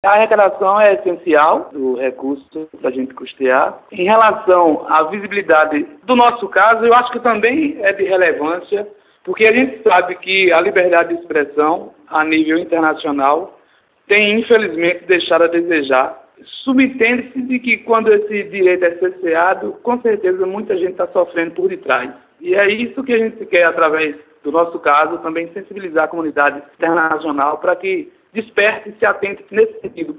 A arrecadação é essencial, o recurso para a gente custear. Em relação à visibilidade do nosso caso, eu acho que também é de relevância, porque a gente sabe que a liberdade de expressão, a nível internacional, tem infelizmente deixado a desejar. Subentende-se de que quando esse direito é cerceado, com certeza muita gente está sofrendo por detrás. E é isso que a gente quer, através do nosso caso, também sensibilizar a comunidade internacional para que desperte e se atente nesse sentido.